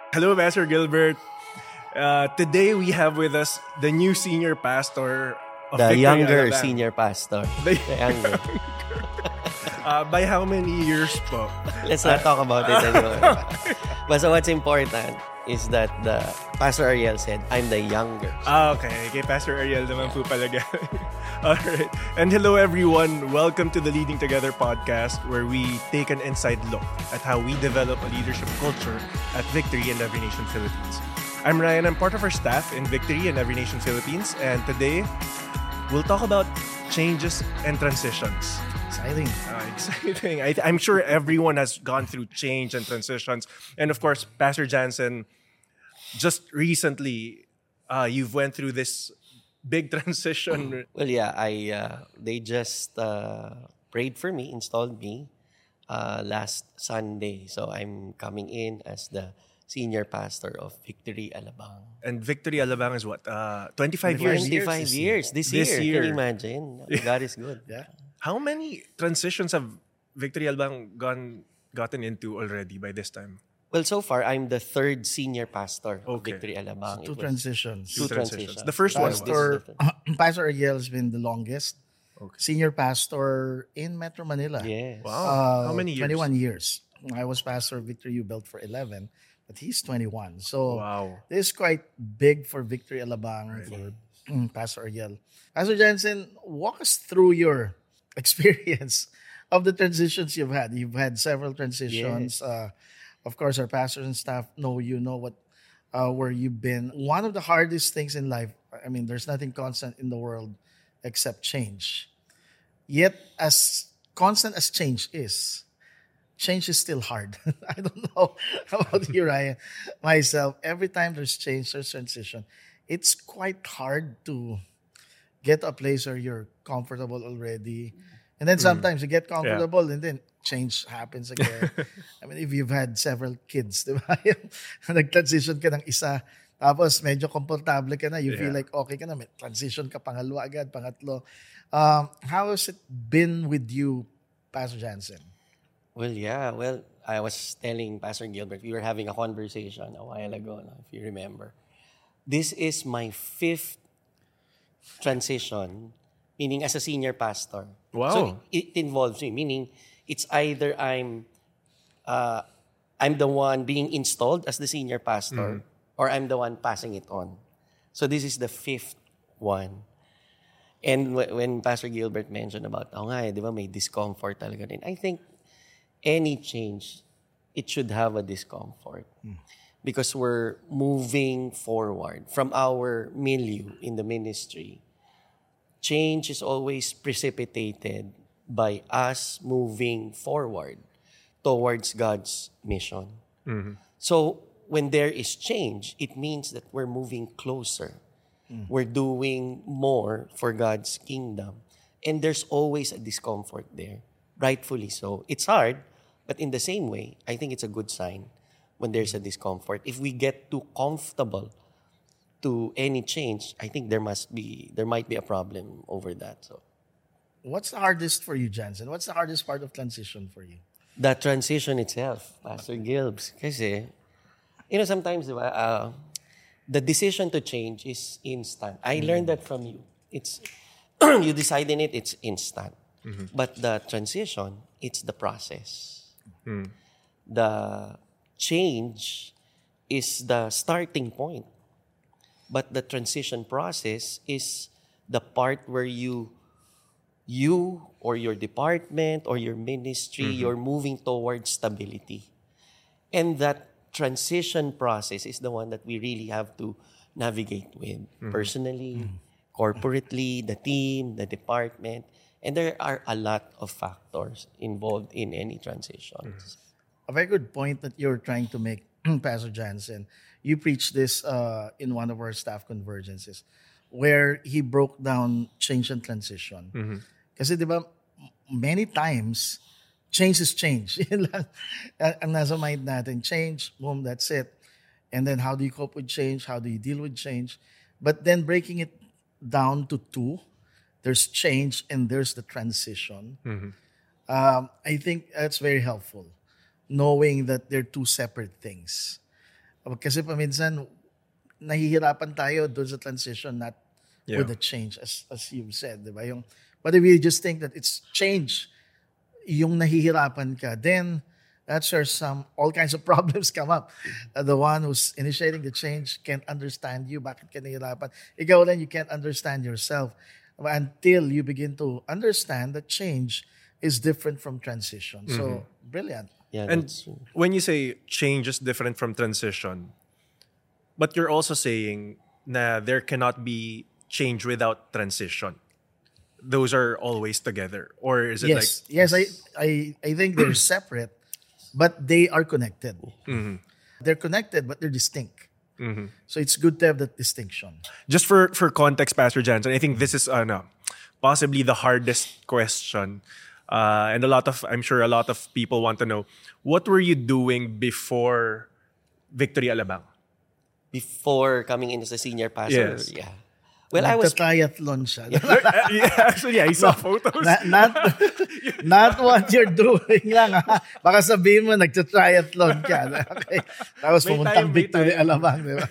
Hello, Pastor Gilbert. Today we have with us the new senior pastor of The Victory younger Alabang. senior pastor. The The younger. by how many years po? Let's not talk about it anymore. But so what's important is that the Pastor Ariel said, I'm the younger. Okay. Kay Pastor Ariel naman po pala galing. Alright. And hello everyone. Welcome to the Leading Together podcast where we take an inside look at how we develop a leadership culture at Victory and Every Nation Philippines. I'm Ryan. I'm part of our staff in Victory and Every Nation Philippines. And today, we'll talk about changes and transitions. Exciting. Exciting. I'm sure everyone has gone through change and transitions. And of course, Pastor Jansen, just recently, you've went through this big transition. Well, yeah, they just prayed for me, installed me last Sunday. So I'm coming in as the senior pastor of Victory Alabang. And Victory Alabang is what? 25 years? 25 years this This year. year. Can you imagine? God is good. Yeah. How many transitions have Victory Alabang gotten into already by this time? Well, so far, I'm the third senior pastor of Okay. Victory Alabang. Two It was transitions. two transitions. transitions. The first one was- Pastor, Pastor Ariel has been the longest. Okay. Senior pastor in Metro Manila. Yes. Wow. How many years? 21 years. I was pastor of Victory U Built for 11, but he's 21. So Wow. this is quite big for Victory Alabang, for Pastor Ariel. Pastor Jensen, walk us through your experience of the transitions you've had. You've had several transitions. Of course, our pastors and staff know what where you've been. One of the hardest things in life, I mean, there's nothing constant in the world except change. Yet, as constant as change is still hard. I don't know about you, Ryan. Myself, every time there's change, there's transition, it's quite hard to get to a place where you're comfortable already. And then sometimes you get comfortable and then change happens again. I mean, if you've had several kids, di ba? Nag-transition ka ng isa, tapos medyo komportable ka na, you feel like okay ka na, may transition ka pangalawa agad, pangatlo. How has it been with you, Pastor Jansen? Well, yeah. Well, I was telling Pastor Gilbert, we were having a conversation a while ago, no, if you remember. This is my fifth transition, meaning as a senior pastor. Wow. So it involves me, meaning it's either I'm the one being installed as the senior pastor or I'm the one passing it on. So this is the fifth one. And when Pastor Gilbert mentioned about, di ba may discomfort talaga din. I think any change, it should have a discomfort. Because we're moving forward from our milieu in the ministry. Change is always precipitated by us moving forward towards God's mission. So when there is change, it means that we're moving closer. We're doing more for God's kingdom. And there's always a discomfort there. Rightfully so. It's hard, but in the same way, I think it's a good sign when there's a discomfort. If we get too comfortable to any change, I think there might be a problem over that. So What's the hardest for you, Jansen? What's the hardest part of transition for you? the transition itself, Pastor Gilbs, kasi, sometimes, di ba, the decision to change is instant. I learned that from you. It's you decide in it, it's instant. But the transition, it's the process. The change is the starting point. But the transition process is the part where you or your department or your ministry, you're moving towards stability. And that transition process is the one that we really have to navigate with personally, corporately, the team, the department. And there are a lot of factors involved in any transition. A very good point that you're trying to make, Pastor Jansen. You preached this in one of our staff convergences where he broke down change and transition. Kasi di ba, many times, change is change. Yun lang ang nasa mind natin. Change, boom, that's it. And then how do you cope with change? How do you deal with change? But then breaking it down to two, there's change and there's the transition. I think that's very helpful, knowing that they're two separate things. Kasi paminsan, nahihirapan tayo doon sa transition, not Yeah. with the change, as you've said, di ba? But if you just think that it's change, yung nahihirapan ka, then that's where all kinds of problems come up. The one who's initiating the change can't understand you. Bakit ka nahihirapan? Ikaw rin, you can't understand yourself until you begin to understand that change is different from transition. So, brilliant. Yeah, And that's true. when you say change is different from transition, but you're also saying na there cannot be change without transition. Those are always together, or is it Yes, I think they're separate, but they are connected. They're connected, but they're distinct. So it's good to have that distinction. just for context, Pastor Jansen? I think this is possibly the hardest question, and I'm sure a lot of people want to know, what were you doing before Victory Alabang? Before coming in as a senior pastor, Yes. yeah. Well, I was Nagta-triathlon siya. Actually, I saw photos. Not what you're doing lang, ha? Baka sabihin mo, nagta-triathlon ka. Okay. Tapos May pumuntang time, may Victory time. Alabang, di ba?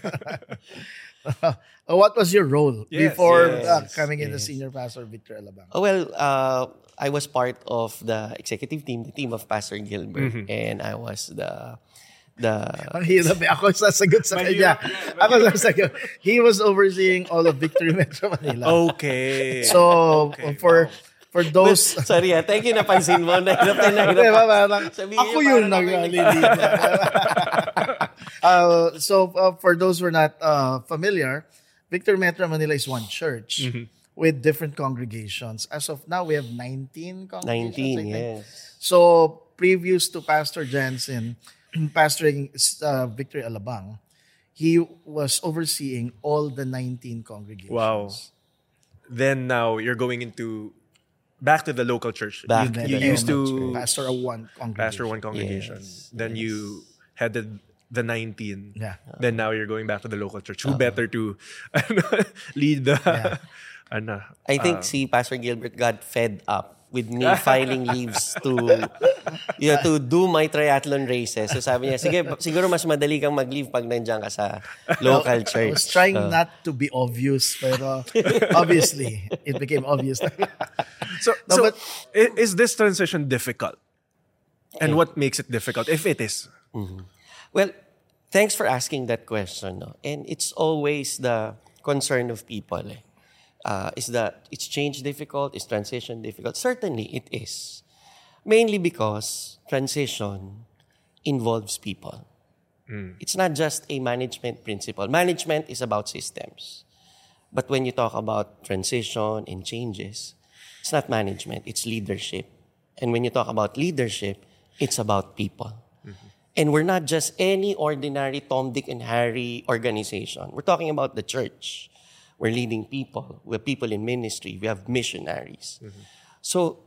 What was your role Yes, before yes, coming in as senior pastor of Victory Alabang? I was part of the executive team, the team of Pastor Gilbert, and I was the Ang hirap eh. Ako sasagot sa kanya. Ako sasagot. He was overseeing all of Victory Metro Manila. Okay. So, for those... Sorry, thank you, napansin mo. Nahirap na nahirap. Diba, parang, Sabihin ako niyo, yun parang ako nag-lead. For those who are not familiar, Victory Metro Manila is one church with different congregations. As of now, we have 19 congregations. 19, I think. yes. So, previous to Pastor Jansen pastoring Victory Alabang, he was overseeing all the 19 congregations. Wow. Then now you're going back to the local church. Back you to you the used local to Pastor of one congregation. pastor one congregation. Yes, Then you headed the 19. Yeah. Then now you're going back to the local church. Who better to lead the I think si Pastor Gilbert got fed up with me filing leaves to do my triathlon races. So sabi niya, sige, siguro mas madali kang mag-leave pag nandiyan ka sa local I church. was trying not to be obvious, pero obviously, it became obvious. So, No, so but- is this transition difficult? And what makes it difficult, if it is? Well, thanks for asking that question. No? And it's always the concern of people. Is that it's change difficult? Is transition difficult? Certainly, it is. Mainly because transition involves people. It's not just a management principle. Management is about systems. But when you talk about transition and changes, it's not management, it's leadership. And when you talk about leadership, it's about people. And we're not just any ordinary Tom, Dick, and Harry organization. We're talking about the church. We're leading people. We have people in ministry. We have missionaries. So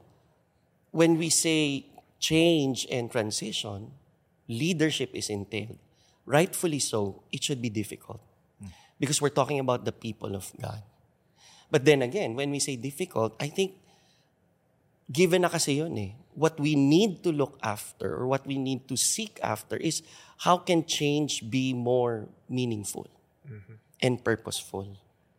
when we say change and transition, leadership is entailed. Rightfully so, it should be difficult. Because we're talking about the people of God. But then again, when we say difficult, I think given na kasi yun eh. What we need to look after or what we need to seek after is how can change be more meaningful and purposeful.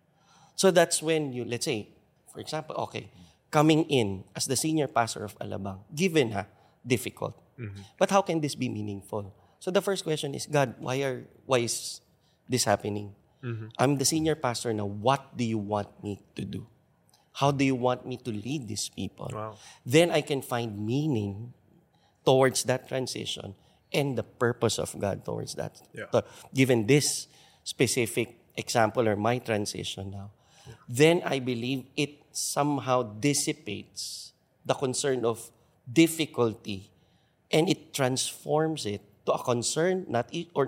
So that's when you, let's say, for example, okay, coming in as the senior pastor of Alabang, given difficult. But how can this be meaningful? So the first question is, God, why is this happening? I'm the senior pastor now. What do you want me to do? How do you want me to lead these people? Wow. Then I can find meaning towards that transition and the purpose of God towards that. Yeah. So, given this specific example or my transition now, then I believe it somehow dissipates the concern of difficulty and it transforms it to a concern, not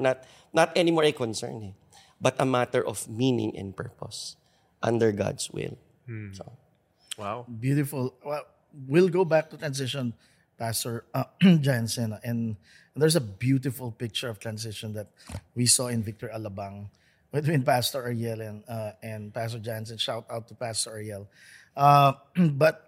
anymore a concern, but a matter of meaning and purpose under God's will. So, Wow. Beautiful. Well, we'll go back to transition, Pastor Jansen. And there's a beautiful picture of transition that we saw in Victor Alabang between Pastor Ariel and Pastor Jansen. Shout out to Pastor Ariel. But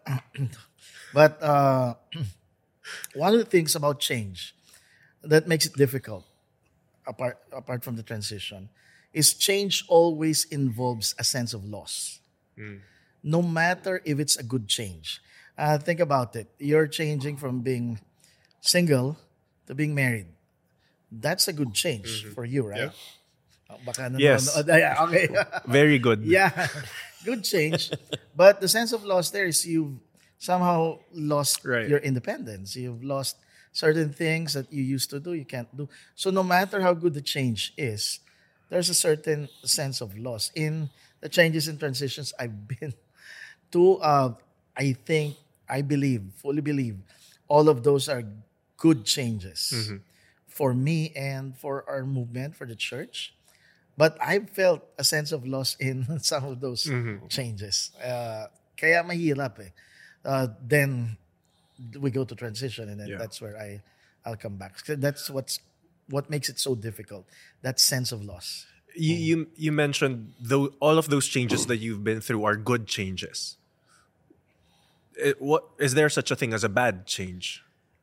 one of the things about change that makes it difficult, apart from the transition, is change always involves a sense of loss. No matter if it's a good change. Think about it. You're changing from being single to being married. That's a good change for you, right? Baka Yes. Yeah, okay. Very good. Yeah, good change. But the sense of loss there is you've somehow lost Right. your independence. You've lost certain things that you used to do, you can't do. So no matter how good the change is, there's a certain sense of loss. In the changes and transitions I've been to, I think, I believe, fully believe, all of those are good changes for me and for our movement, for the church. But I felt a sense of loss in some of those changes. Kaya mahirap eh. Then we go to transition, and then that's where I'll come back. That's what makes it so difficult. That sense of loss. You mentioned all of those changes that you've been through are good changes. What is there such a thing as a bad change?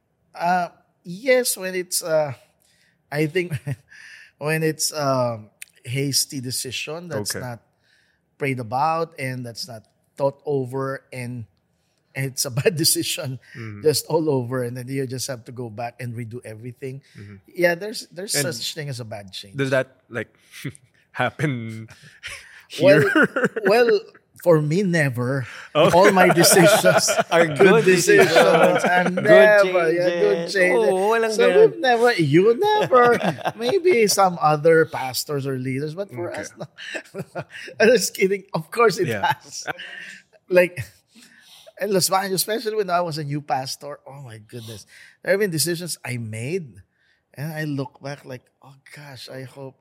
Yes, when it's I think when it's hasty decision that's Okay. not prayed about and that's not thought over, and it's a bad decision just all over, and then you just have to go back and redo everything. Yeah, there's And such thing as a bad change. Does that like happen here? Well, for me, never. All my decisions Are good decisions. And never, good changes. changes. Oo, walang So ganun. we've never, you never. Maybe some other pastors or leaders, but for us, no. I'm just kidding. Of course it Yeah. has. Like, in Los Baños, especially when I was a new pastor, oh my goodness. There have been decisions I made, and I look back like, oh gosh, I hope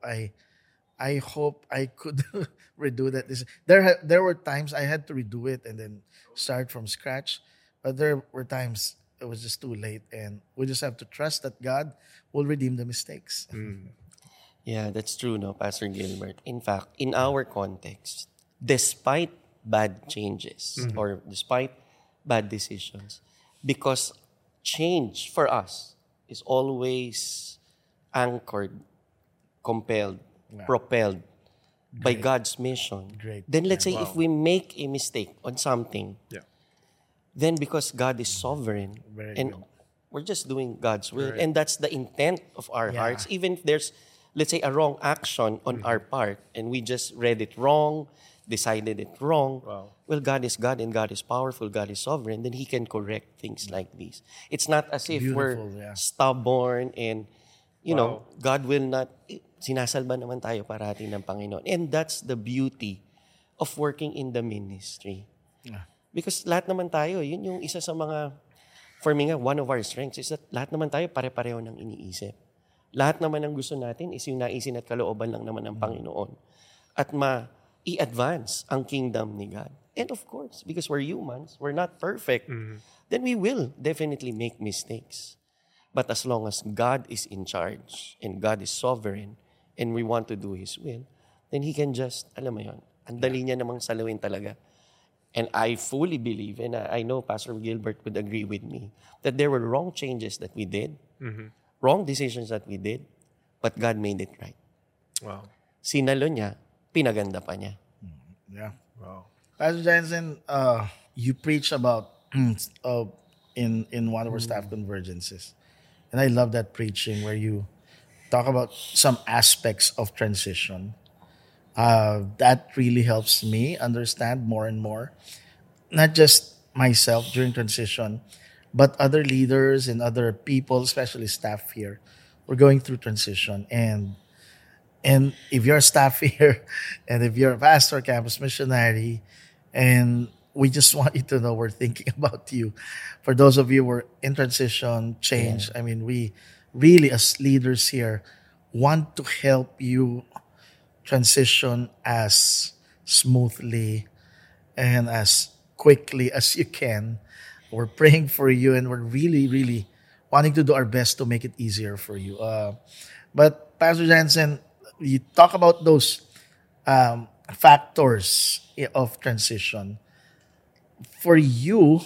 I could redo that. There were times I had to redo it and then start from scratch, but there were times it was just too late, and we just have to trust that God will redeem the mistakes. Yeah, that's true, no, Pastor Gilbert. In fact, in our context, despite bad changes or despite bad decisions, because change for us is always anchored, compelled, propelled by God's mission. Great. Then let's say if we make a mistake on something, Yeah. then because God is sovereign Very and good. we're just doing God's will, and that's the intent of our Yeah. hearts, even if there's, let's say, a wrong action on our part and we just read it wrong, decided it wrong. Wow. Well, God is God and God is powerful, God is sovereign, then He can correct things like these. It's not as if we're Beautiful, yeah. stubborn and, you know, God will not, sinasalba naman tayo parati ng Panginoon. And that's the beauty of working in the ministry. Yeah. Because lahat naman tayo, yun yung isa sa mga, for me nga, one of our strengths is that lahat naman tayo pare-pareho ng iniisip. Lahat naman ng gusto natin is yung naisin at kalooban lang naman ng Panginoon. At i-advance ang kingdom ni God. And of course, because we're humans, we're not perfect, then we will definitely make mistakes. But as long as God is in charge and God is sovereign and we want to do His will, then He can just, alam mo yun, ang dali niya namang salawin talaga. And I fully believe, and I know Pastor Gilbert would agree with me, that there were wrong changes that we did, wrong decisions that we did, but God made it right. Wow. Sinalo niya, pinaganda pa niya. Yeah. Wow. Pastor Jensen, you preach about in one of our staff convergences, and I love that preaching where you talk about some aspects of transition. That really helps me understand more and more, not just myself during transition, but other leaders and other people, especially staff here. We're going through transition, and if you're a staff here, and if you're a pastor, campus missionary, and we just want you to know we're thinking about you. For those of you who are in transition, change, I mean, we really, as leaders here, want to help you transition as smoothly and as quickly as you can. We're praying for you, and we're really, really wanting to do our best to make it easier for you. But Pastor Jansen, you talk about those factors of transition. For you,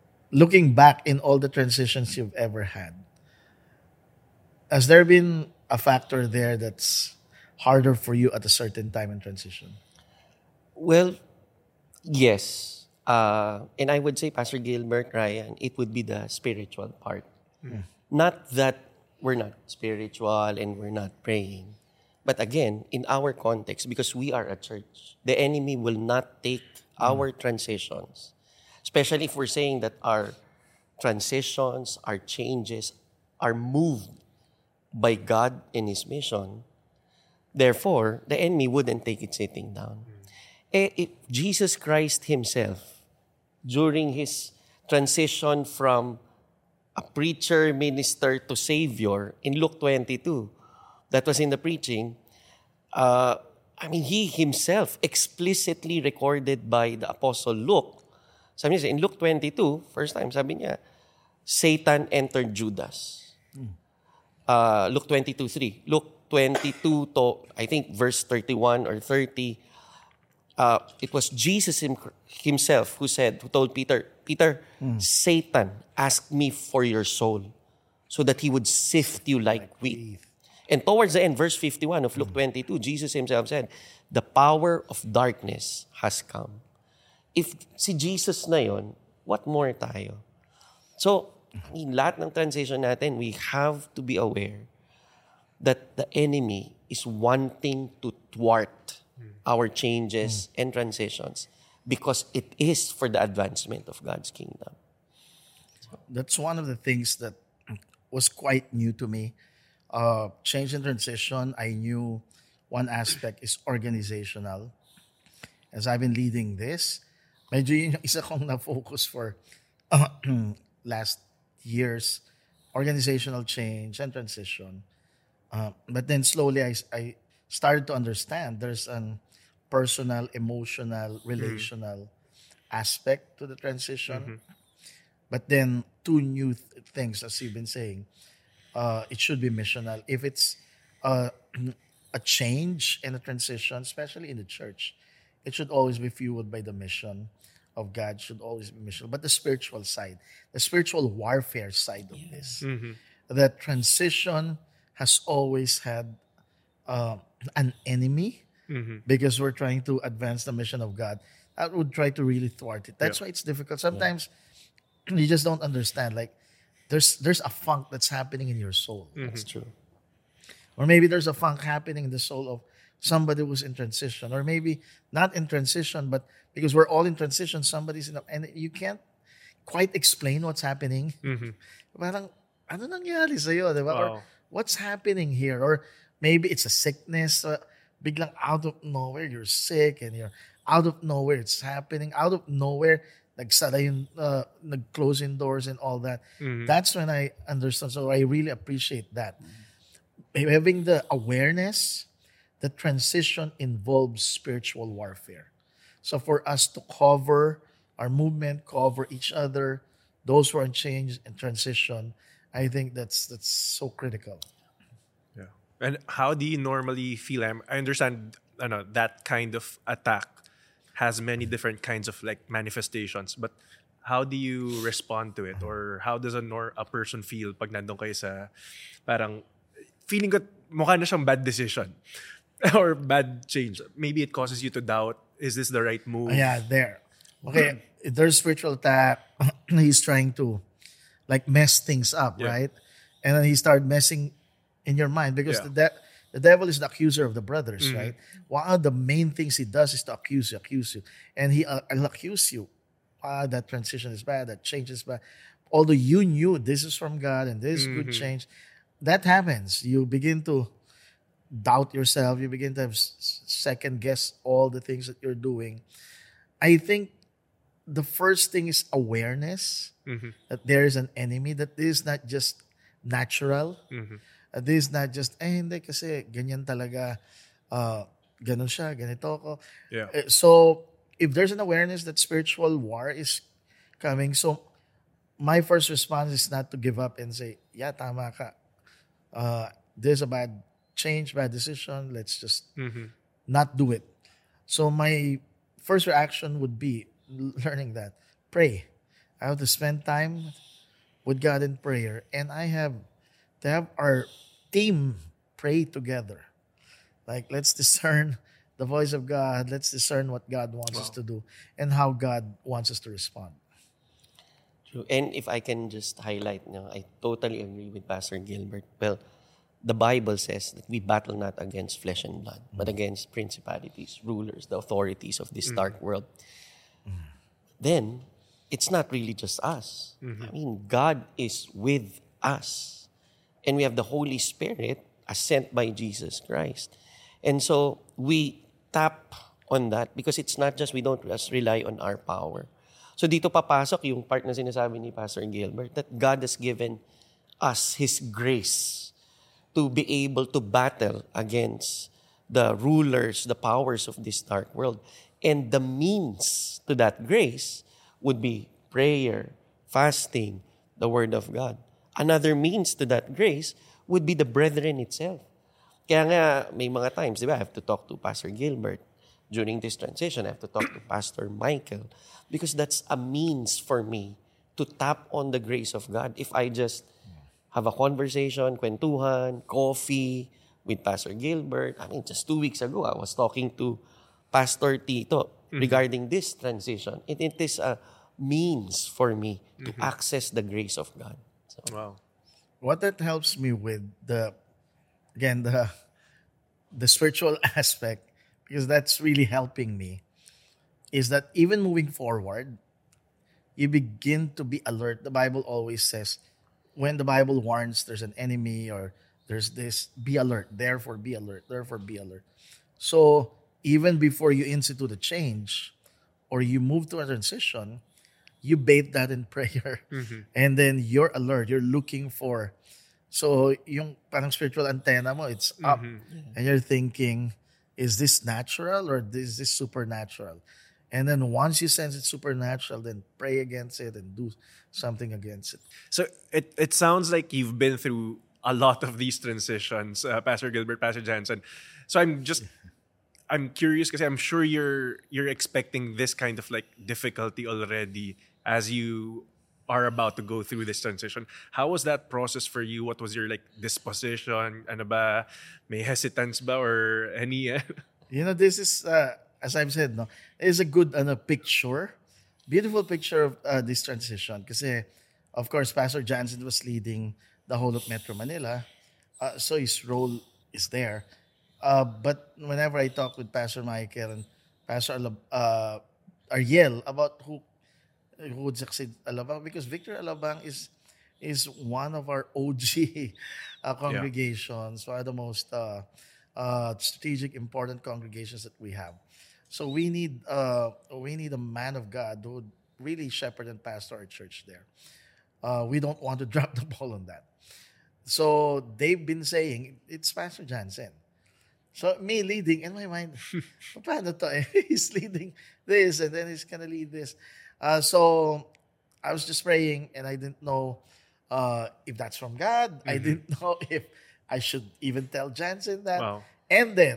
looking back in all the transitions you've ever had, has there been a factor there that's harder for you at a certain time in transition? Well, yes. And I would say, Pastor Gilbert, Ryan, it would be the spiritual part. Not that we're not spiritual and we're not praying. But again, in our context, because we are a church, the enemy will not take our transitions. Especially if we're saying that our transitions, our changes are moved by God and His mission. Therefore, the enemy wouldn't take it sitting down. If Jesus Christ Himself, during His transition from a preacher, minister to Savior in Luke 22, that was in the preaching, He Himself explicitly recorded by the Apostle Luke. Sabi niya, in Luke 22, first time, sabi niya, Satan entered Judas. Luke 22:3. Luke 22 to, I think, verse 31 or 30, it was Jesus himself who told Peter, Satan asked me for your soul so that he would sift you like wheat. And towards the end, verse 51 of Luke 22, Jesus himself said, the power of darkness has come. If si Jesus na yon, what more tayo? So, lahat ng transition natin, we have to be aware that the enemy is wanting to thwart our changes and transitions because it is for the advancement of God's kingdom. That's one of the things that was quite new to me. Change and transition, I knew one aspect is organizational. As I've been leading this, medyo yun yung isa kong na-focus for last years, organizational change and transition. But then slowly I started to understand there's an personal, emotional, relational aspect to the transition. But then two new things, as you've been saying, it should be missional. If it's a change and a transition, especially in the church, it should always be fueled by the mission of God, should always be missional. But the spiritual side, the spiritual warfare side of this, that transition has always had an enemy because we're trying to advance the mission of God. That would try to really thwart it. That's why it's difficult. Sometimes you just don't understand. Like there's a funk that's happening in your soul. That's true. Or maybe there's a funk happening in the soul of somebody who's in transition. Or maybe not in transition, but because we're all in transition, somebody's in and you can't quite explain what's happening. Parang, ano nangyari sa'yo, di ba? Or what's happening here? Or maybe it's a sickness. Biglang out of nowhere, you're sick and you're out of nowhere, it's happening. Out of nowhere, nagsara yung, nag-close yung doors and all that. That's when I understand. So I really appreciate that. Having the awareness that transition involves spiritual warfare. So for us to cover our movement, cover each other, those who are in change and transition, I think that's so critical. Yeah. And how do you normally feel? I understand that kind of attack has many different kinds of like manifestations, but how do you respond to it? Or how does a person feel pag nandun kayo sa parang feeling ko mukha na siyang bad decision or bad change? Maybe it causes you to doubt, is this the right move? Yeah, there. Okay, if there's spiritual attack, he's trying to like mess things up, right? And then he started messing in your mind because the devil is the accuser of the brothers, right? One of the main things he does is to accuse you. And he'll accuse you. That transition is bad, that change is bad. Although you knew this is from God and this is good change, that happens. You begin to doubt yourself. You begin to have second guess all the things that you're doing. I think the first thing is awareness that there is an enemy, that this is not just natural. This is not just, hindi kasi ganyan talaga, ganon siya, ganito ako. Yeah. So, if there's an awareness that spiritual war is coming, so my first response is not to give up and say, yeah, tama ka. There's a bad change, bad decision, let's just not do it. So my first reaction would be learning that. Pray. I have to spend time with God in prayer. And I have to have our team pray together. Like, let's discern the voice of God. Let's discern what God wants us to do and how God wants us to respond. True. And if I can just highlight, I totally agree with Pastor Gilbert. Well, the Bible says that we battle not against flesh and blood, but against principalities, rulers, the authorities of this dark world. Then, it's not really just us. I mean, God is with us. And we have the Holy Spirit as sent by Jesus Christ. And so, we tap on that because it's not just, we don't just rely on our power. So dito papasok yung part na sinasabi ni Pastor Gilbert that God has given us His grace to be able to battle against the rulers, the powers of this dark world. And the means to that grace would be prayer, fasting, the Word of God. Another means to that grace would be the brethren itself. Kaya nga, may mga times, di ba, I have to talk to Pastor Gilbert. During this transition, I have to talk to Pastor Michael because that's a means for me to tap on the grace of God. If I just have a conversation, kwentuhan, coffee with Pastor Gilbert. I mean, just 2 weeks ago, I was talking to Pastor Tito regarding this transition. It is a means for me to access the grace of God. So, Wow. What that helps me with the spiritual aspect, because that's really helping me, is that even moving forward, you begin to be alert. The Bible always says, when the Bible warns there's an enemy or there's this, be alert, therefore be alert, therefore be alert. So even before you institute a change or you move to a transition, you bait that in prayer. And then you're alert, you're looking for, so yung parang spiritual antenna mo, it's up. And you're thinking, is this natural or is this supernatural? And then once you sense it's supernatural, then pray against it and do something against it. So it sounds like you've been through a lot of these transitions, Pastor Gilbert, Pastor Jansen. So I'm curious because I'm sure you're expecting this kind of like difficulty already as you are about to go through this transition. How was that process for you? What was your like disposition? Ano ba? May hesitance ba or any? This is, as I've said, no, is a good picture, beautiful picture of this transition. Kasi, of course, Pastor Jansen was leading the whole of Metro Manila. So his role is there. But whenever I talk with Pastor Michael and Pastor Ariel about who would succeed Alabang, because Victory Alabang is one of our OG congregations, one of the most strategic, important congregations that we have. So we need a man of God who would really shepherd and pastor our church there. We don't want to drop the ball on that. So they've been saying, it's Pastor Jansen. So me leading, in my mind, paano to? He's leading this and then he's gonna lead this. So I was just praying and I didn't know if that's from God. I didn't know if I should even tell Jansen that. Wow. And then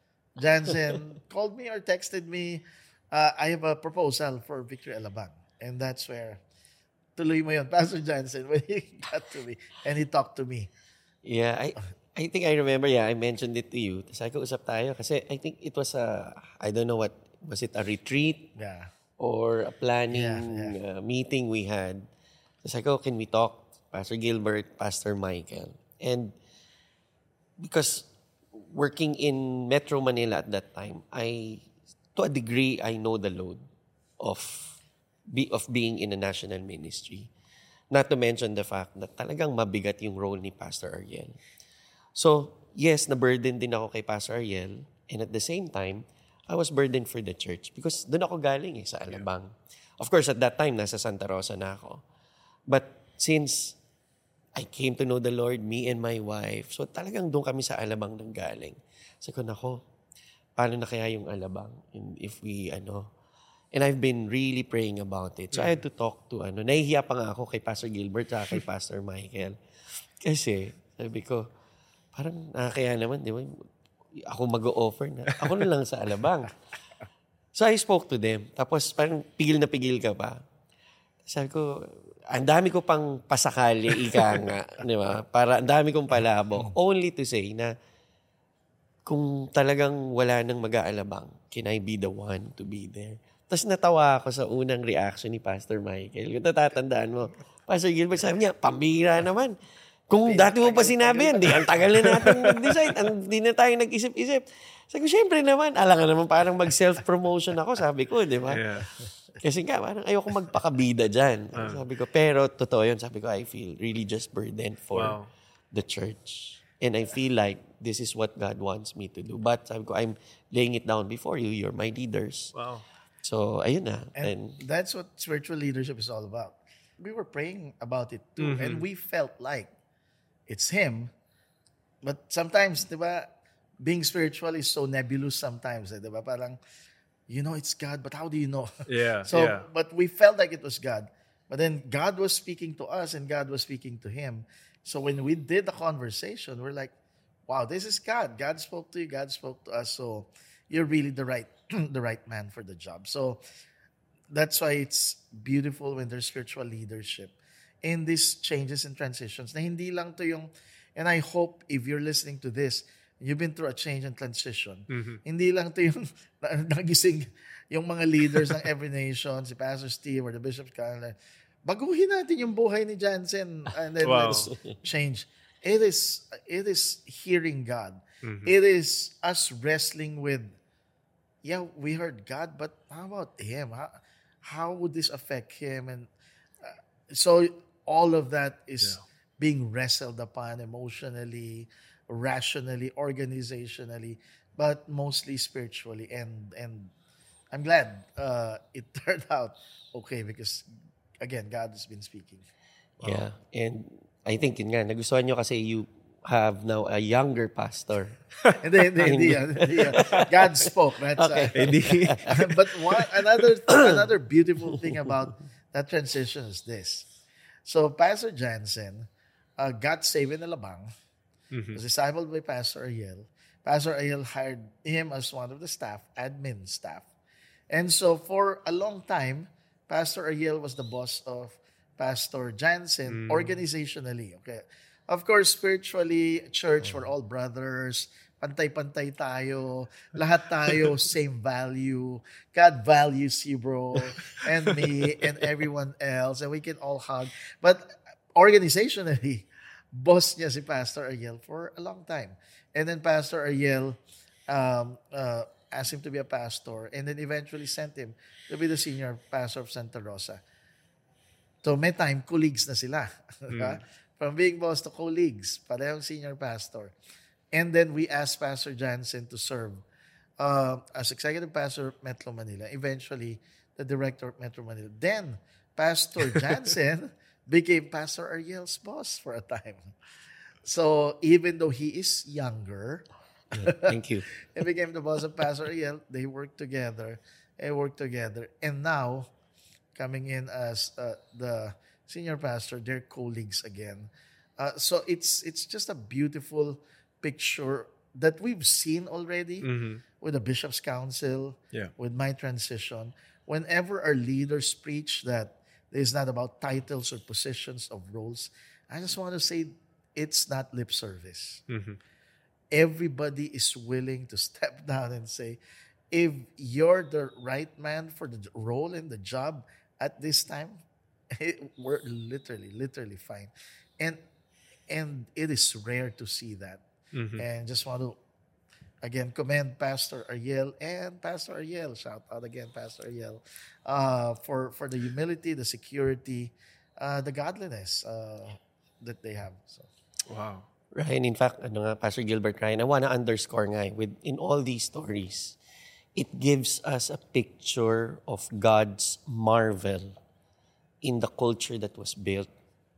Jansen called me or texted me, I have a proposal for Victory Alabang. And that's where tuloy mo yun, Pastor Jansen, when he got to me and he talked to me. yeah, I think I remember, I mentioned it to you. Sabi ko, usap tayo. Kasi I think it was I don't know what, was it a retreat? Yeah. Or a planning meeting we had. Sabi ko, can we talk? Pastor Gilbert, Pastor Michael. And because working in Metro Manila at that time, to a degree, I know the load of being in a national ministry. Not to mention the fact that talagang mabigat yung role ni Pastor Ariel. So, yes, na-burden din ako kay Pastor Ariel. And at the same time, I was burdened for the church because doon ako galing sa Alabang. Of course, at that time, nasa Santa Rosa na ako. But since I came to know the Lord, me and my wife, so talagang doon kami sa Alabang nang galing. Sabi ko, nako, paano na kaya yung Alabang? And if we, and I've been really praying about it. So I had to talk to, nahihiya pa nga ako kay Pastor Gilbert at kay Pastor Michael. Kasi, sabi ko, parang nakakaya naman, di ba? Ako mag-o-offer na. Ako na lang sa Alabang. So I spoke to them. Tapos parang pigil na pigil ka pa. Sabi ko, ang dami ko pang pasakali, ika nga. Di ba? Para ang dami kong palabok. Only to say na kung talagang wala nang mag-aalabang, can I be the one to be there? Tapos natawa ako sa unang reaction ni Pastor Michael. Kung natatandaan mo, Pastor Gilbert, sabi niya, pambira naman. Kung dati mo pa sinabi yan, ang tagal na natin nag-decide, hindi na tayo nag-isip-isip. Sabi ko, syempre naman, alam nga naman parang mag-self-promotion ako, sabi ko, di ba? Yeah. Kasi nga, parang ayoko magpakabida dyan. Sabi ko, pero totoo yun, sabi ko, I feel really just burdened for the church. And I feel like this is what God wants me to do. But sabi ko, I'm laying it down before you. You're my leaders. Wow. So, ayun na. And that's what spiritual leadership is all about. We were praying about it too. And we felt like it's Him. But sometimes, di ba, being spiritual is so nebulous sometimes. Di ba? Parang, you know it's God, but how do you know? Yeah. So, yeah. but we felt like it was God. But then God was speaking to us and God was speaking to him. So when we did the conversation, we're like, wow, this is God. God spoke to you. God spoke to us. So you're really the right the right man for the job. So that's why it's beautiful when there's spiritual leadership in these changes and transitions. Na hindi lang to yung, and I hope if you're listening to this, you've been through a change and transition. Hindi lang to yung nagising yung mga leaders ng Every Nation, si Pastor Steve or the Bishop's Calendar. Baguhin natin yung buhay ni Jansen and then let's change. It is hearing God. It is us wrestling with, yeah, we heard God, but how about him? How would this affect him? And so all of that is being wrestled upon emotionally, rationally, organizationally, but mostly spiritually. And I'm glad it turned out okay because, again, God has been speaking. Wow. Yeah, and I think yun nga, nagustuhan nyo kasi you have now a younger pastor. Hindi. God spoke. That's Okay. but another beautiful thing about that transition is this. So Pastor Jansen got saved in Alabang. Was discipled by Pastor Ariel. Pastor Ariel hired him as one of the staff, admin staff. And so for a long time, Pastor Ariel was the boss of Pastor Jansen organizationally. Okay. Of course, spiritually, church, we're all brothers. Pantay-pantay tayo. Lahat tayo, same value. God values you, bro. And me, and everyone else. And we can all hug. But organizationally, boss niya si Pastor Ariel for a long time. And then Pastor Ariel asked him to be a pastor and then eventually sent him to be the senior pastor of Santa Rosa. So may time, colleagues na sila. From being boss to colleagues, parehong senior pastor. And then we asked Pastor Jansen to serve as executive pastor of Metro Manila, eventually the director of Metro Manila. Then Pastor Jansen became Pastor Ariel's boss for a time. So even though he is younger, Thank you. he became the boss of Pastor Ariel. They worked together. And now, coming in as the senior pastor, they're colleagues again. So it's just a beautiful picture that we've seen already with the Bishop's Council, with my transition. Whenever our leaders preach that it's not about titles or positions of roles, I just want to say it's not lip service. Everybody is willing to step down and say, if you're the right man for the role and the job at this time, we're literally fine. And it is rare to see that. And just want to, again, commend Pastor Ariel and Pastor Ariel. Shout out again, Pastor Ariel, for the humility, the security, the godliness that they have. So. Wow. Ryan, in fact, Pastor Gilbert, Ryan, I want to underscore nga, in all these stories, it gives us a picture of God's marvel in the culture that was built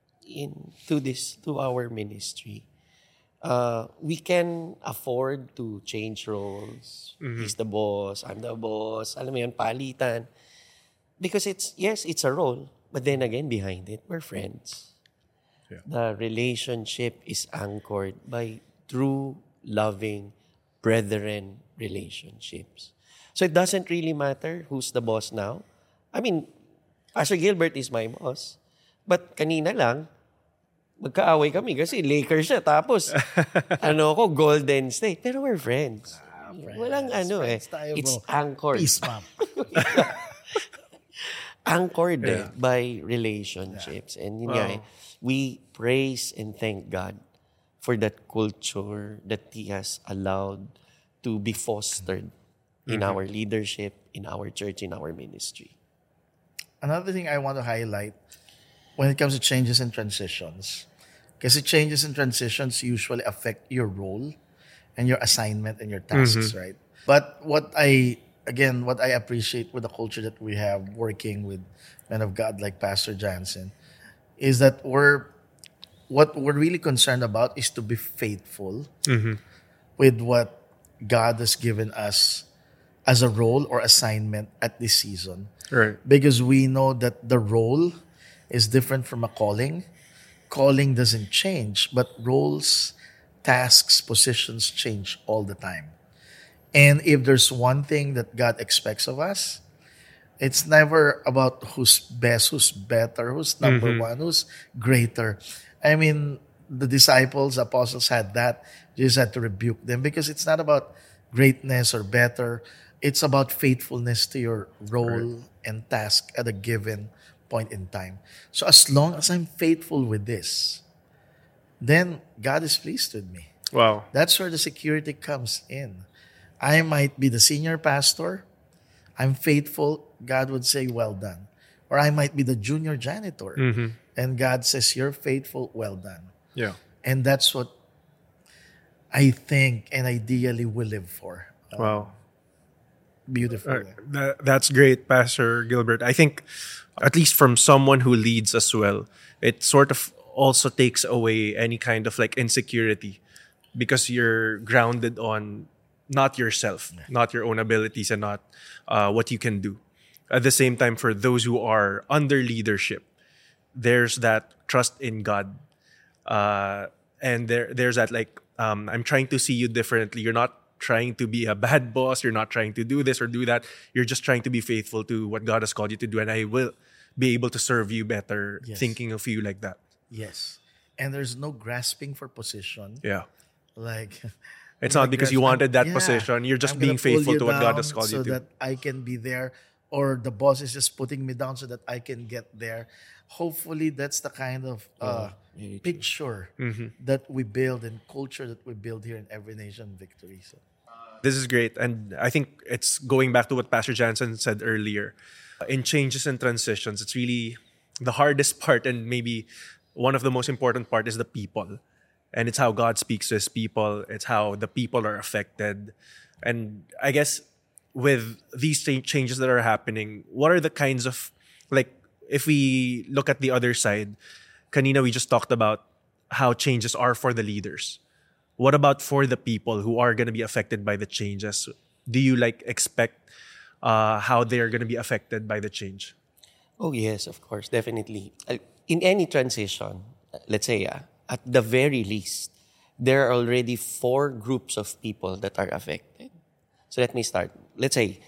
to our ministry. We can afford to change roles. He's the boss, I'm the boss. Alam mo yun, palitan. Because it's a role. But then again, behind it, we're friends. Yeah. The relationship is anchored by true, loving, brethren relationships. So it doesn't really matter who's the boss now. I mean, Pastor Gilbert is my boss. But kanina lang, magkaaway kami kasi Lakers siya. Tapos, ko, Golden State. Pero we're friends. Walang Friends tayo, It's bro. anchored. Peace, ma'am. Anchored by relationships. And yun nga, we praise and thank God for that culture that He has allowed to be fostered in our leadership, in our church, in our ministry. Another thing I want to highlight when it comes to changes and transitions, because changes and transitions usually affect your role and your assignment and your tasks, right? But what I appreciate with the culture that we have working with men of God like Pastor Jansen is that what we're really concerned about is to be faithful with what God has given us as a role or assignment at this season. Right. Because we know that the role is different from a calling. Calling doesn't change, but roles, tasks, positions change all the time. And if there's one thing that God expects of us, it's never about who's best, who's better, who's number one, who's greater. I mean, the disciples, apostles had that. Jesus had to rebuke them because it's not about greatness or better. It's about faithfulness to your role and task at a given point in time. So as long as I'm faithful with this, then God is pleased with me. Wow. That's where the security comes in. I might be the senior pastor. I'm faithful. God would say, well done. Or I might be the junior janitor. And God says, you're faithful, well done. Yeah. And that's what I think and ideally we live for. Wow. Beautiful. That's great, Pastor Gilbert. I think, at least from someone who leads as well, it sort of also takes away any kind of like insecurity because you're grounded on not yourself, not your own abilities, and not what you can do. At the same time, for those who are under leadership, there's that trust in God. And there's that like, I'm trying to see you differently. You're not trying to be a bad boss. You're not trying to do this or do that. You're just trying to be faithful to what God has called you to do. And I will be able to serve you better, thinking of you like that. Yes. And there's no grasping for position. Yeah. Like, it's not because you wanted that position. You're just I'm being gonna pull faithful you to what God down has called you so to. that I can be there, or the boss is just putting me down so that I can get there. Hopefully, that's the kind of picture that we build and culture that we build here in Every Nation Victory. So. This is great. And I think it's going back to what Pastor Jansen said earlier. In changes and transitions, it's really the hardest part, and maybe one of the most important part is the people. And it's how God speaks to His people. It's how the people are affected. And I guess with these changes that are happening, what are the kinds of, like, if we look at the other side, kanina we just talked about how changes are for the leaders. What about for the people who are going to be affected by the changes? Do you like expect how they're going to be affected by the change? Oh, yes, of course, definitely. In any transition, let's say, at the very least, there are already 4 groups of people that are affected. So let me start. Let's say,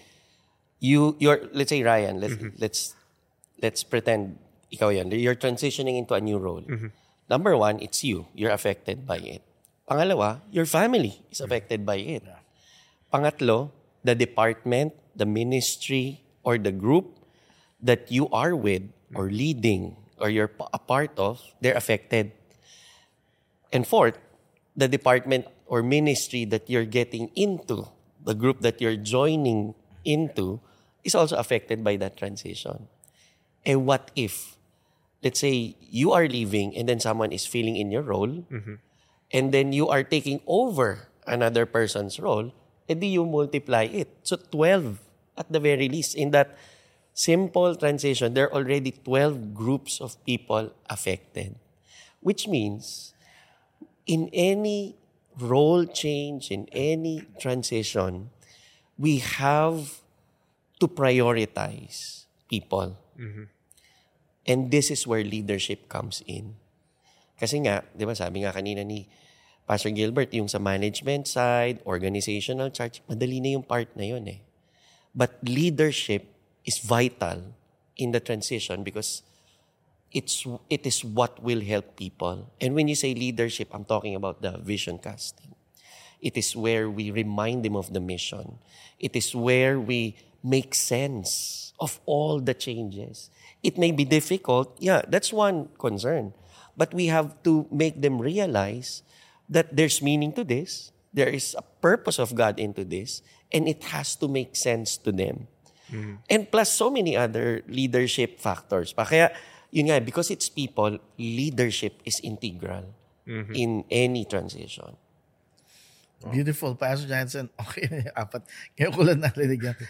let's say Ryan, let's pretend ikaw yan. You're transitioning into a new role. Number 1, it's you. You're affected by it. Pangalawa, your family is affected by it. Pangatlo, the department, the ministry, or the group that you are with or leading or you're a part of, they're affected. And fourth, the department or ministry that you're getting into, the group that you're joining into, is also affected by that transition. And what if, let's say, you are leaving and then someone is filling in your role, and then you are taking over another person's role, edi you multiply it. So 12 at the very least. In that simple transition, there are already 12 groups of people affected. Which means, in any role change, in any transition, we have to prioritize people. And this is where leadership comes in. Kasi nga, di ba sabi nga kanina ni Pastor Gilbert, yung sa management side, organizational charge, madali na yung part na yun eh. But leadership is vital in the transition because it is what will help people. And when you say leadership, I'm talking about the vision casting. It is where we remind them of the mission. It is where we make sense of all the changes. It may be difficult. Yeah, that's one concern. But we have to make them realize that there's meaning to this. There is a purpose of God into this. And it has to make sense to them. And plus so many other leadership factors pa. Kaya, yun nga, because it's people, leadership is integral in any transition. Beautiful, Pastor Jansen. Okay na yung apat. Ngayon ko lang narinig yan.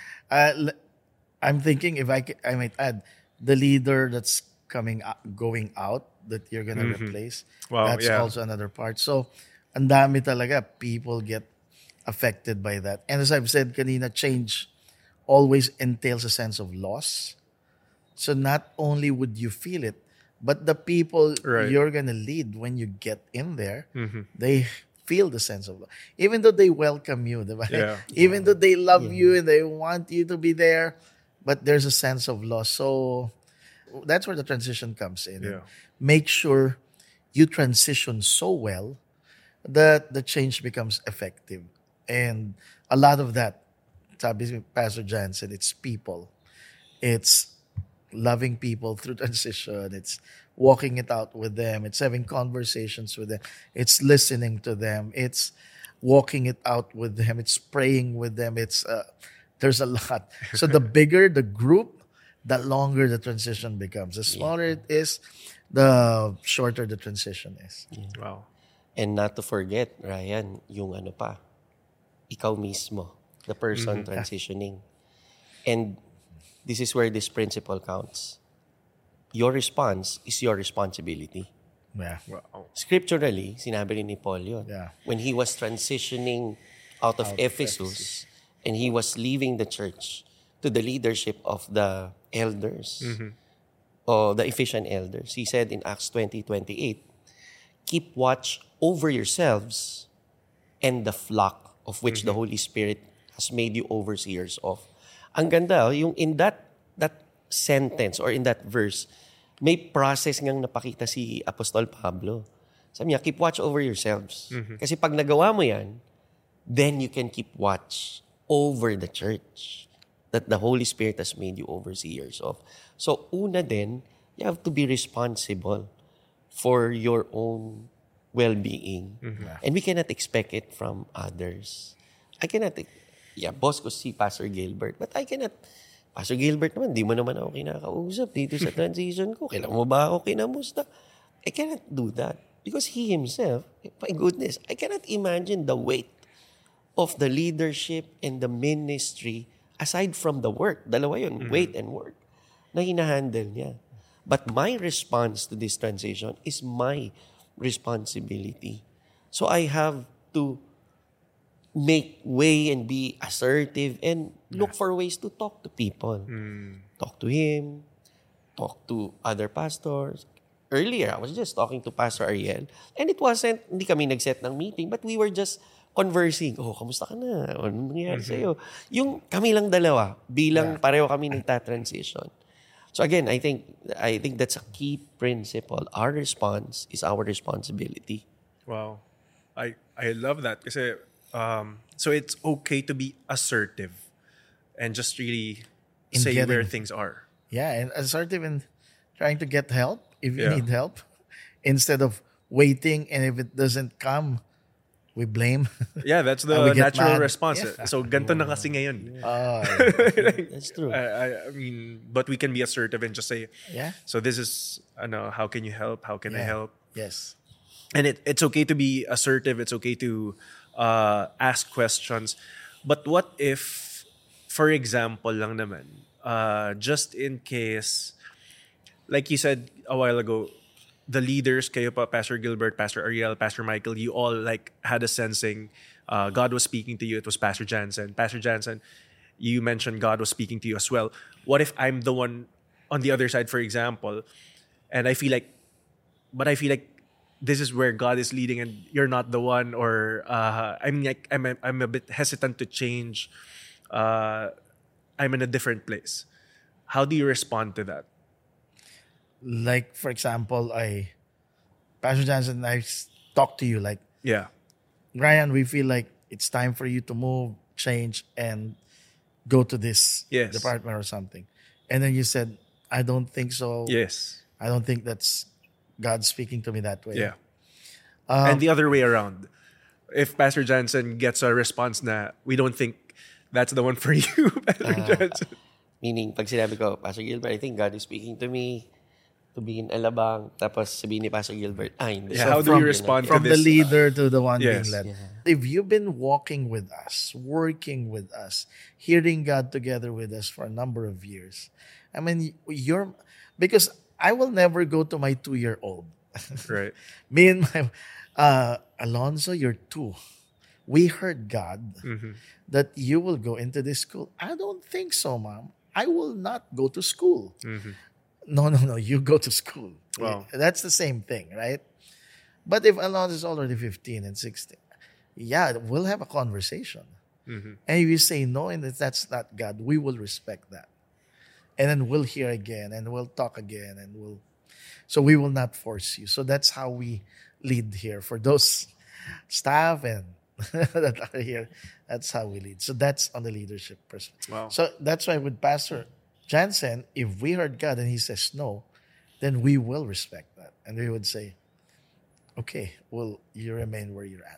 I'm thinking if I might add, the leader that's going out that you're gonna replace, Wow, that's yeah. also another part. So, ang dami talaga, people get affected by that. And as I've said kanina, change always entails a sense of loss. So not only would you feel it, but the people Right. you're gonna lead when you get in there, they feel the sense of love. Even though they welcome you, diba? Yeah. Even though they love you and they want you to be there, but there's a sense of loss. So that's where the transition comes in. Yeah. Make sure you transition so well that the change becomes effective. And a lot of that, sabi ni Pastor Jansen, it's people. It's loving people through transition. It's walking it out with them. It's having conversations with them. It's listening to them. It's walking it out with them. It's praying with them. It's there's a lot. So the bigger the group, the longer the transition becomes. The smaller it is, the shorter the transition is. Wow. And not to forget, Ryan, yung ano pa, ikaw mismo, the person transitioning. And this is where this principle counts. Your response is your responsibility. Yeah. Wow. Scripturally, sinabi rin ni Paul yun. Yeah. When he was transitioning out of Ephesus and he was leaving the church to the leadership of the elders, or the Ephesian elders, he said in Acts 20:28, keep watch over yourselves and the flock of which the Holy Spirit has made you overseers of. Ang ganda, yung in that sentence or in that verse, may process ngang napakita si Apostol Pablo. Sabi niya, keep watch over yourselves. Kasi pag nagawa mo yan, then you can keep watch over the church that the Holy Spirit has made you overseers of. So, una din, you have to be responsible for your own well-being. And we cannot expect it from others. I cannot, boss ko si Pastor Gilbert, but I cannot, Pastor Gilbert naman, di mo naman ako kinakausap dito sa transition ko. Kailan mo ba ako kinamusta? I cannot do that. Because he himself, my goodness, I cannot imagine the weight of the leadership and the ministry aside from the work. Dalawa yun, weight and work, na hinahandle niya. But my response to this transition is my responsibility. So I have to make way and be assertive and look for ways to talk to people. Talk to him, talk to other pastors. Earlier, I was just talking to Pastor Ariel and it wasn't, hindi kami nag-set ng meeting, but we were just conversing. Oh, kamusta ka na? Ano nangyayari sa'yo? Yung kami lang dalawa, bilang pareho kami nagta-transition. So again, I think that's a key principle. Our response is our responsibility. Wow. I love that kasi so it's okay to be assertive and just really In say getting- where things are. Yeah, and assertive in trying to get help if you Yeah. need help instead of waiting, and if it doesn't come, we blame. Yeah, that's And the we get natural mad. response. Yeah. So ganito na kasi ngayon. That's true. I mean, but we can be assertive and just say, Yeah. so this is, how can you help? How can I help? Yes. And it's okay to be assertive. It's okay to ask questions. But what if, for example lang naman, just in case, like you said a while ago, the leaders, kayo pa, Pastor Gilbert, Pastor Ariel, Pastor Michael, you all like had a sensing God was speaking to you. It was Pastor Jansen. Pastor Jansen, you mentioned God was speaking to you as well. What if I'm the one on the other side, for example, and I feel like this is where God is leading and you're not the one, or I'm a bit hesitant to change. I'm in a different place. How do you respond to that? Like, for example, Pastor Johnson, talk to you like, Yeah. Ryan, we feel like it's time for you to move, change, and go to this Yes. department or something. And then you said, I don't think so. Yes. I don't think that's God speaking to me that way. Yeah. And the other way around. If Pastor Jansen gets a response na, we don't think that's the one for you, Pastor Jansen. Meaning, pag sinabi ko, Pastor Gilbert, I think God is speaking to me to be in Alabang. Tapos sabihin ni Pastor Gilbert, hindi. Yeah, how do you respond to From this? the leader to the one Yes. being led. If you've been walking with us, working with us, hearing God together with us for a number of years, I mean, because I will never go to my 2-year-old. Right. Me and my, Alonzo, you're 2. We heard God that you will go into this school. I don't think so, Mom. I will not go to school. No. You go to school. Wow. That's the same thing, right? But if Alonzo is already 15 and 16, yeah, we'll have a conversation. And if you say no and if that's not God, we will respect that. And then we'll hear again and we'll talk again so we will not force you. So that's how we lead here. For those staff and that are here, that's how we lead. So that's on the leadership perspective. Wow. So that's why with Pastor Jansen, if we heard God and he says no, then we will respect that. And we would say, okay, well, you remain where you're at.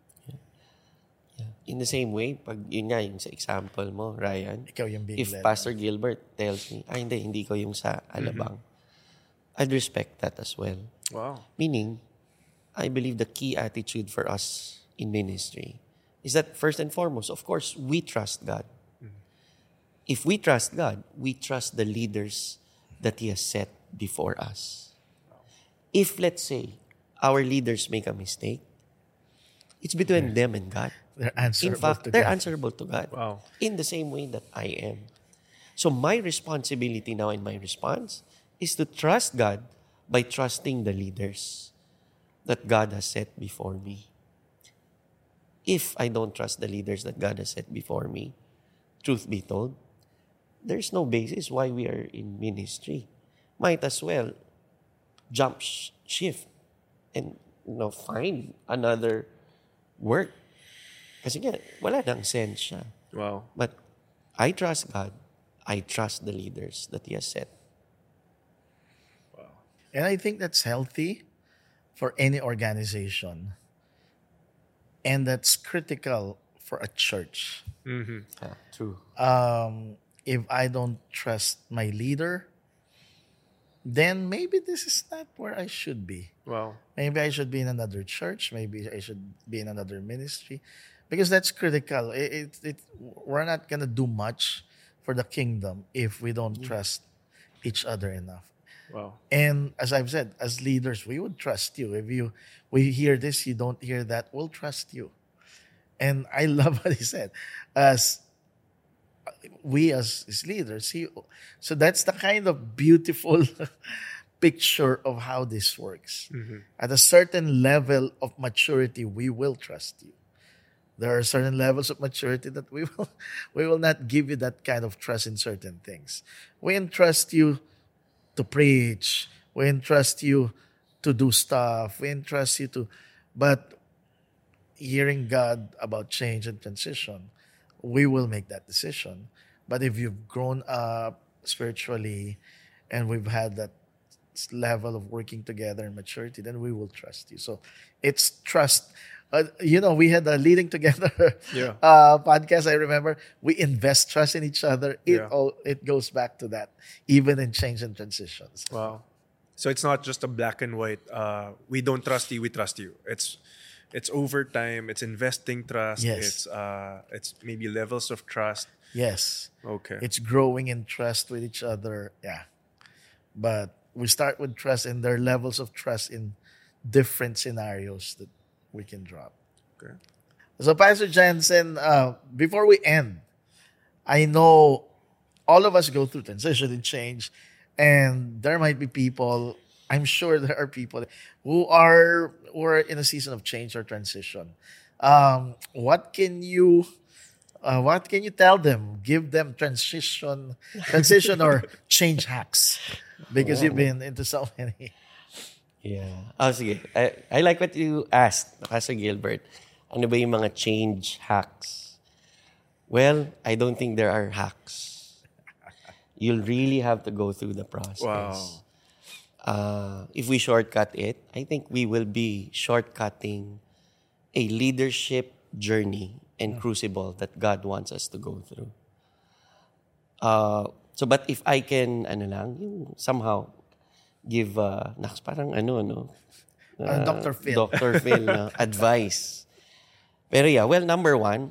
In the same way, pag yun nga, yung sa example mo, Ryan, Ikaw yung being if led. Pastor Gilbert tells me, hindi ko yung sa Alabang, I'd respect that as well. Wow. Meaning, I believe the key attitude for us in ministry is that first and foremost, of course, we trust God. If we trust God, we trust the leaders that He has set before us. If, let's say, our leaders make a mistake, it's between them and God. They're answerable In fact, to they're God. answerable to God. Wow. In the same way that I am. So my responsibility now and my response is to trust God by trusting the leaders that God has set before me. If I don't trust the leaders that God has set before me, truth be told, there's no basis why we are in ministry. Might as well jump shift and find another work. Kasi nga, wala nang sense siya. Wow. But I trust God. I trust the leaders that He has set. And I think that's healthy for any organization. And that's critical for a church. Yeah, true. If I don't trust my leader, then maybe this is not where I should be. Wow. Maybe I should be in another church. Maybe I should be in another ministry. Because that's critical. We're not going to do much for the kingdom if we don't trust each other enough. Wow. And as I've said, as leaders, we would trust you. If we hear this, you don't hear that, we'll trust you. And I love what he said. As his leaders, so that's the kind of beautiful picture of how this works. At a certain level of maturity, we will trust you. There are certain levels of maturity that we will not give you that kind of trust in certain things. We entrust you to preach. We entrust you to do stuff. We entrust you to, but hearing God about change and transition, we will make that decision. But if you've grown up spiritually and we've had that level of working together and maturity, then we will trust you. So it's trust. We had a Leading Together podcast. I remember we invest trust in each other. It goes back to that, even in change and transitions. Wow. So it's not just a black and white. We don't trust you. We trust you. It's over time. It's investing trust. Yes. It's maybe levels of trust. Yes. Okay. It's growing in trust with each other. Yeah. But we start with trust, and there are levels of trust in different scenarios that we can drop. Okay. So, Pastor Jansen, before we end, I know all of us go through transition and change, and there might be people, I'm sure there are people who are in a season of change or transition. What can you tell them? Give them transition or change hacks Because you've been into so many. Yeah. Oh, sige. I like what you asked, Pastor Gilbert. Ano ba yung mga change hacks? Well, I don't think there are hacks. You'll really have to go through the process. If we shortcut it, I think we will be shortcutting a leadership journey and crucible that God wants us to go through. But if I can, yung somehow give, parang Dr. Phil. Dr. Phil na advice. Pero yeah, well, number one,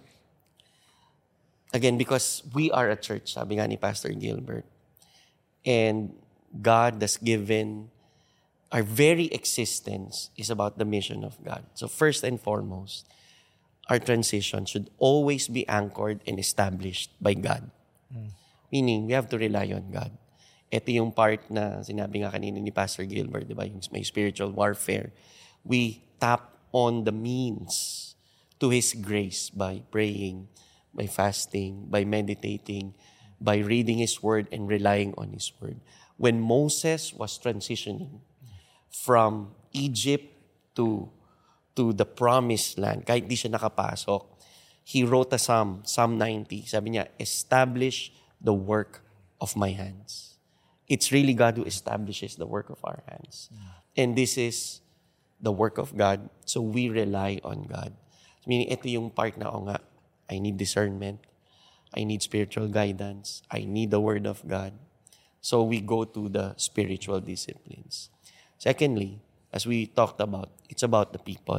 again, because we are a church, sabi nga ni Pastor Gilbert, and God has given, our very existence is about the mission of God. So first and foremost, our transition should always be anchored and established by God. Meaning, we have to rely on God. Ito yung part na sinabi nga kanina ni Pastor Gilbert, di ba? Yung may spiritual warfare. We tap on the means to His grace by praying, by fasting, by meditating, by reading His Word and relying on His Word. When Moses was transitioning from Egypt to the Promised Land, kahit di siya nakapasok, he wrote a psalm, Psalm 90. Sabi niya, establish the work of my hands. It's really God who establishes the work of our hands. And this is the work of God, so we rely on God. Meaning, ito yung part na, I need discernment, I need spiritual guidance, I need the Word of God. So we go to the spiritual disciplines. Secondly, as we talked about, it's about the people.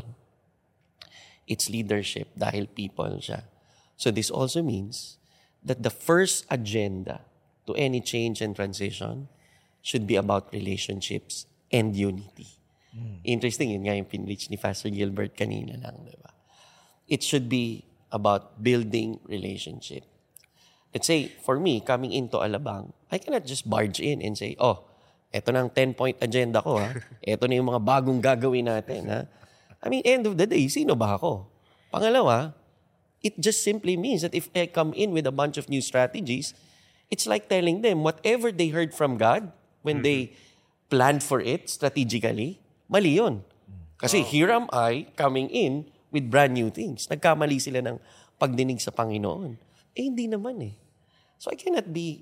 It's leadership dahil people siya. So this also means that the first agenda to any change and transition should be about relationships and unity. Interesting, yun nga yung pinreach ni Pastor Gilbert kanina lang, di ba? It should be about building relationship. Let's say, for me, coming into Alabang, I cannot just barge in and say, eto na ang 10-point agenda ko, ha? Eto na yung mga bagong gagawin natin, ha? I mean, end of the day, sino ba ako? Pangalawa, it just simply means that if I come in with a bunch of new strategies, it's like telling them whatever they heard from God when they planned for it strategically, mali yun. Kasi here am I coming in with brand new things. Nagkamali sila ng pagdinig sa Panginoon. Hindi naman eh. So I cannot be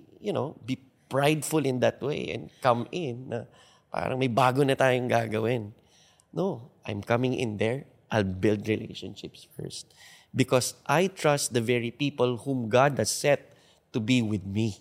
prideful in that way and come in na parang may bago na tayong gagawin. No, I'm coming in there, I'll build relationships first. Because I trust the very people whom God has set to be with me.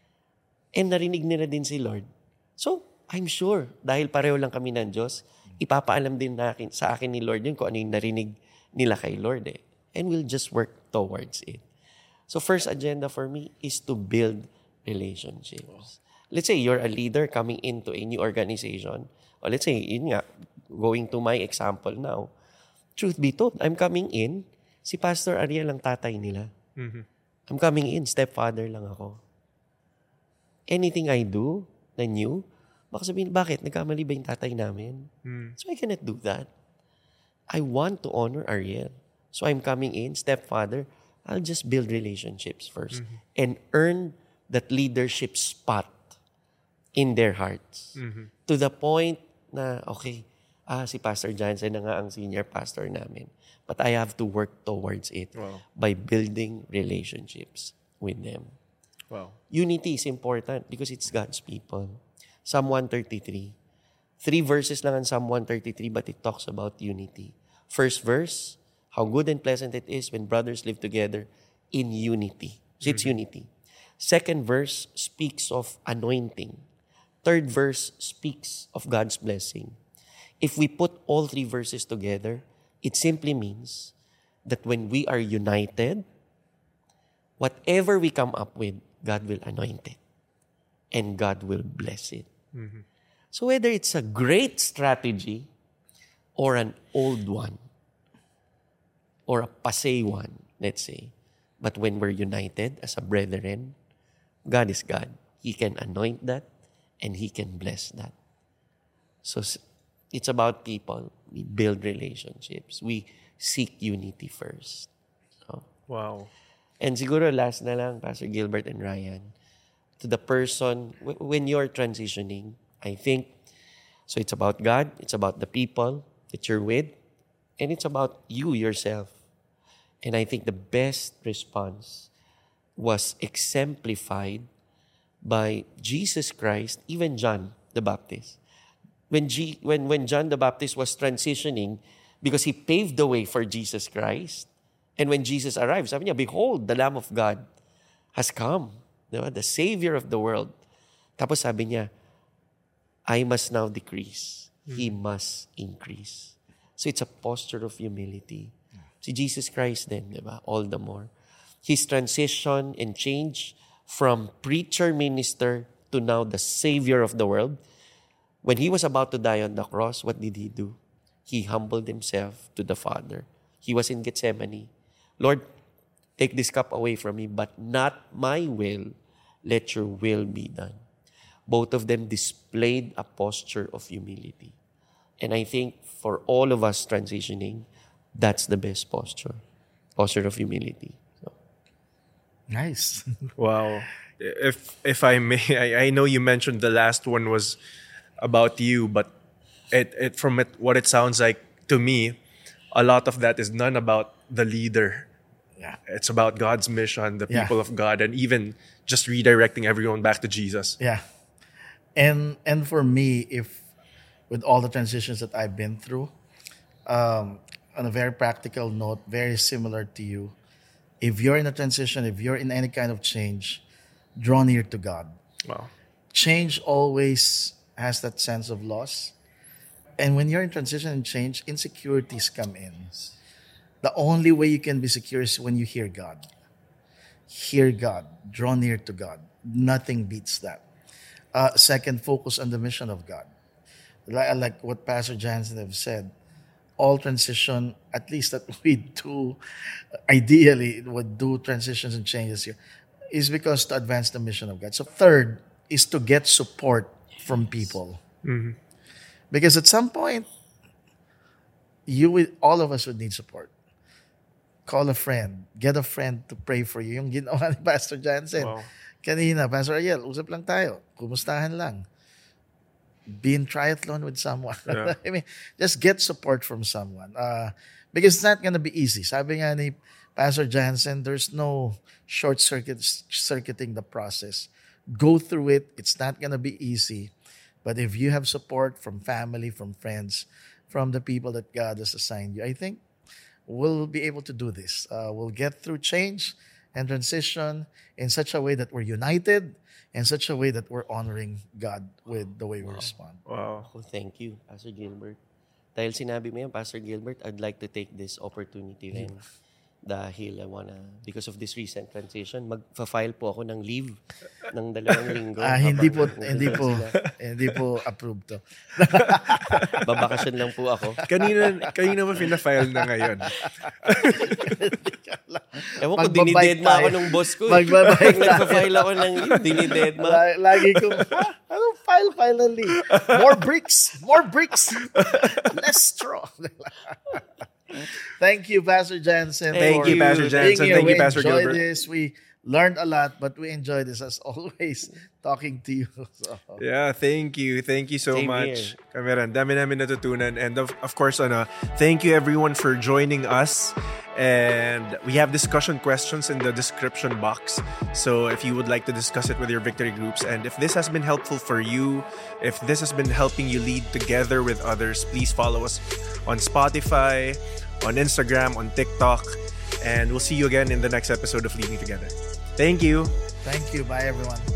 And narinig nila din si Lord. So, I'm sure, dahil pareho lang kami ng Diyos, ipapaalam din sa akin ni Lord yun kung ano yung narinig nila kay Lord eh. And we'll just work towards it. So, first agenda for me is to build relationships. Let's say you're a leader coming into a new organization. Or let's say, yun nga, going to my example now. Truth be told, I'm coming in, si Pastor Ariel ang tatay nila. I'm coming in, stepfather lang ako. Anything I do na new, baka sabihin, bakit? Nagkamali ba yung tatay namin? So I cannot do that. I want to honor Ariel. So I'm coming in, stepfather, I'll just build relationships first and earn that leadership spot in their hearts. To the point na, okay, si Pastor Johnson na nga ang senior pastor namin. But I have to work towards it by building relationships with them. Wow. Unity is important because it's God's people. Psalm 133. 3 verses lang on Psalm 133, but it talks about unity. First verse, how good and pleasant it is when brothers live together in unity. So it's unity. Second verse speaks of anointing. Third verse speaks of God's blessing. If we put all 3 verses together, it simply means that when we are united, whatever we come up with, God will anoint it. And God will bless it. So whether it's a great strategy or an old one, or a passé one, let's say, but when we're united as a brethren, God is God. He can anoint that and He can bless that. So it's about people. We build relationships. We seek unity first. So, Wow. and siguro last na lang, Pastor Gilbert and Ryan, to the person when you're transitioning. I think, so it's about God, it's about the people that you're with, and it's about you yourself. And I think the best response was exemplified by Jesus Christ, even John the Baptist. When John the Baptist was transitioning, because he paved the way for Jesus Christ, and when Jesus arrived, sabi niya, behold, the Lamb of God has come, diba? The Savior of the world. Tapos sabi niya, I must now decrease, He must increase. So it's a posture of humility. Si Jesus Christ din, diba? All the more. His transition and change from preacher minister to now the Savior of the world. When He was about to die on the cross, what did He do? He humbled Himself to the Father. He was in Gethsemane. Lord, take this cup away from me, but not my will, let your will be done. Both of them displayed a posture of humility. And I think for all of us transitioning, that's the best posture. Posture of humility. So. Nice. Wow. If I may, I know you mentioned the last one was about you, but what it sounds like to me, a lot of that is none about the leader. Yeah. It's about God's mission, the Yeah. people of God, and even just redirecting everyone back to Jesus. Yeah. And for me, if with all the transitions that I've been through, on a very practical note, very similar to you, if you're in a transition, if you're in any kind of change, draw near to God. Wow. Change always has that sense of loss. And when you're in transition and change, insecurities come in. The only way you can be secure is when you hear God. Hear God. Draw near to God. Nothing beats that. Second, focus on the mission of God. Like what Pastor Jansen have said, all transition, at least that we do, ideally would do transitions and changes here, is because to advance the mission of God. So third is to get support from people. Mm-hmm. Because at some point, all of us would need support. Call a friend. Get a friend to pray for you. Yung ginawa ni Pastor Jansen. Wow. Kanina, Pastor Ariel, usap lang tayo. Kumustahan lang. Be in triathlon with someone. Yeah. I mean, just get support from someone. Because it's not gonna be easy. Sabi nga ni Pastor Jansen, there's no circuiting the process. Go through it. It's not gonna be easy. But if you have support from family, from friends, from the people that God has assigned you, I think we'll be able to do this. We'll get through change and transition in such a way that we're united, in such a way that we're honoring God with the way we respond. Wow. Oh, thank you, Pastor Gilbert. Dahil sinabi mo yan, Pastor Gilbert, I'd like to take this opportunity rin. Dahil because of this recent transition, mag-file po ako ng leave ng 2 linggo. Hindi po approved to. Babakasyon lang po ako. Kanina mo fina-file na ngayon. Ewan ko, dinidedma ako ng boss ko. Magbabike tayo. Nagpa-file ako ng leave, dinidedma. Lagi kong, file ng leave. More bricks. Less straw. Thank you, Pastor Jansen. Thank you, Pastor Jansen. Thank you, Pastor Gilbert. Gilbert. This. We learned a lot, but we enjoyed this as always, talking to you. So. Yeah, thank you. Thank you so Same much. Kami rin, dami namin natutunan. And of course, thank you everyone for joining us. And we have discussion questions in the description box. So if you would like to discuss it with your victory groups, and if this has been helpful for you, if this has been helping you lead together with others, please follow us on Spotify, on Instagram, on TikTok. And we'll see you again in the next episode of Leading Together. Thank you. Thank you. Bye, everyone.